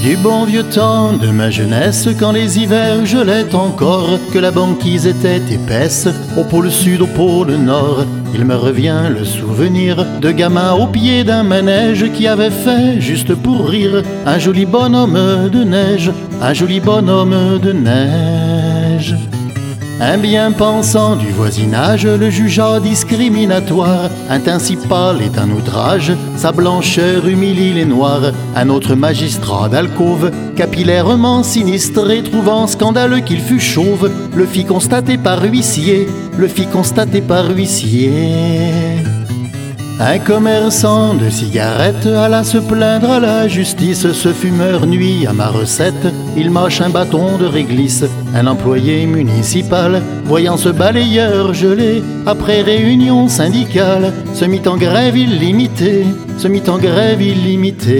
Du bon vieux temps de ma jeunesse, quand les hivers gelaient encore, que la banquise était épaisse, au pôle sud, au pôle nord, il me revient le souvenir de gamin au pied d'un manège qui avait fait, juste pour rire, un joli bonhomme de neige, un joli bonhomme de neige. Un bien-pensant du voisinage le jugea discriminatoire. Un teint si pâle est un outrage, sa blancheur humilie les noirs. Un autre magistrat d'alcôve, capillairement sinistré, trouvant scandaleux qu'il fût chauve, le fit constater par huissier, le fit constater par huissier. Un commerçant de cigarettes alla se plaindre à la justice. Ce fumeur nuit à ma recette, il mâche un bâton de réglisse. Un employé municipal, voyant ce balayeur gelé, après réunion syndicale, se mit en grève illimitée, se mit en grève illimitée.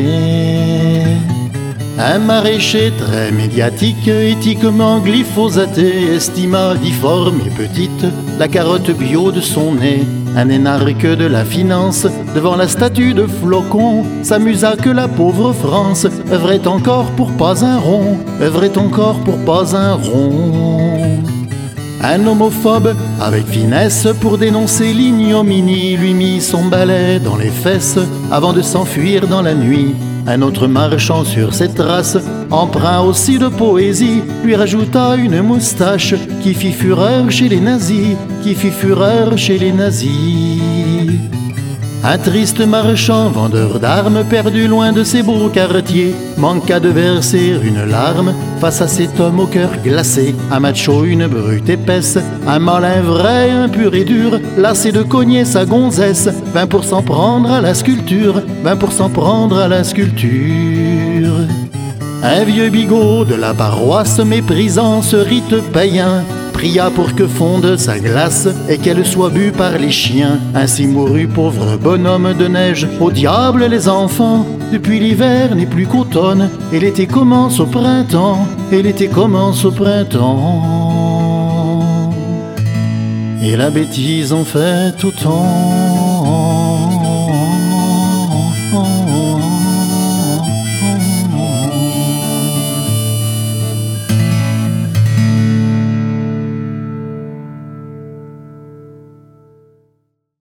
Un maraîcher très médiatique, éthiquement glyphosaté, estima difforme et petite la carotte bio de son nez. Un énarque de la finance, devant la statue de Flocon, s'amusa que la pauvre France œuvrait encore pour pas un rond, œuvrait encore pour pas un rond. Un homophobe, avec finesse, pour dénoncer l'ignominie, lui mit son balai dans les fesses avant de s'enfuir dans la nuit. Un autre marchant sur ses traces, empreint aussi de poésie, lui rajouta une moustache qui fit fureur chez les nazis, qui fit fureur chez les nazis. Un triste marchand, vendeur d'armes, perdu loin de ses beaux quartiers, manqua de verser une larme face à cet homme au cœur glacé. Un macho, une brute épaisse, un malin vrai, un pur et dur, lassé de cogner sa gonzesse, 20 pour s'en prendre à la sculpture, 20 pour s'en prendre à la sculpture. Un vieux bigot de la paroisse, méprisant ce rite païen, pria pour que fonde sa glace et qu'elle soit bue par les chiens. Ainsi mourut pauvre bonhomme de neige. Au diable les enfants, depuis l'hiver n'est plus qu'automne, et l'été commence au printemps, et l'été commence au printemps. Et la bêtise en fait autant.